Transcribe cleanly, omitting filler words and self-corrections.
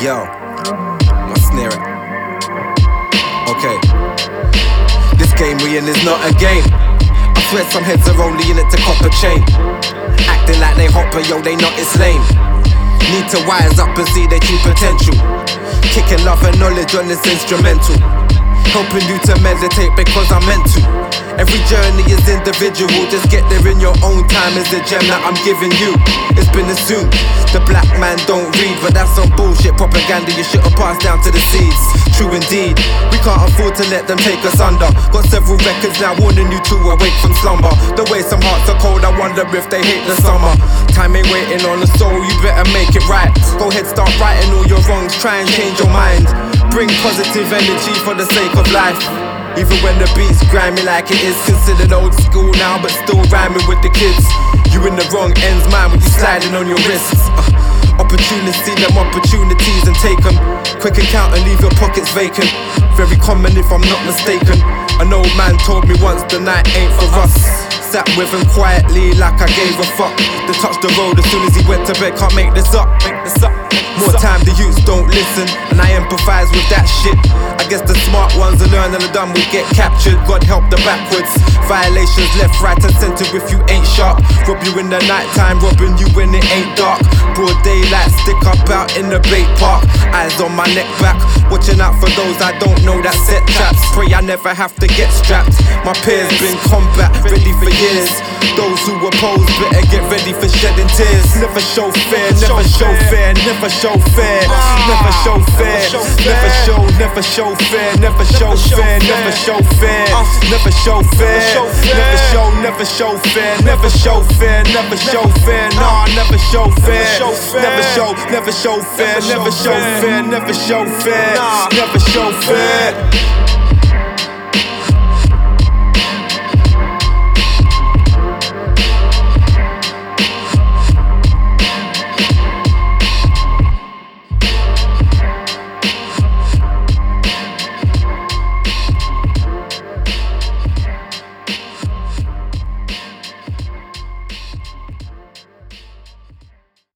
Yo, my snare it. Okay. This game we in is not a game. I swear some heads are only in it to cop a chain. Acting like they hot but yo, they not, it's lame. Need to wise up and see their true potential. Kicking love and knowledge on this instrumental. Helping you to meditate because I'm meant to. Every journey is individual, just get there in your own time is the gem that I'm giving you. It's been assumed the black man don't read, but that's some bullshit propaganda you should have passed down to the seeds. True indeed, we can't afford to let them take us under. Got several records now warning you to awake from slumber. The way some hearts are cold, I wonder if they hate the summer. Time ain't waiting on the soul, you better make it right. Go ahead, start righting all your wrongs, try and change your mind. Bring positive energy for the sake of life. Even when the beat's grimy like it is considered old school now, but still rhyming with the kids. You in the wrong ends, man, when you sliding on your wrists. Opportunities, see them opportunities and take them. Quick account and leave your pockets vacant. Very common if I'm not mistaken. An old man told me once the night ain't for us. Sat with him quietly like I gave a fuck. They touched the road as soon as he went to bed, can't make this up. More time the youths don't listen, and I empathize with that shit. I guess the smart ones will learn and the dumb will get captured. God help the backwards. Violations left, right and center if you ain't sharp. Rob you in the night time, robbing you when it ain't dark. Broad daylight, stick up out in the bait park. Eyes on my neck back, watching out for those I don't know that set traps. Pray I never have to get strapped. My peers been combat, ready for years. Those who oppose better get ready for shedding tears. Never show fear, never show fear, never show fear, never show fear, never show fear, never show fear, never show fear, never show fear, never show fear, never show fear, never show fear, never show fear, nah, never show fear, never show fear, never show fear, never show fear, never show fear.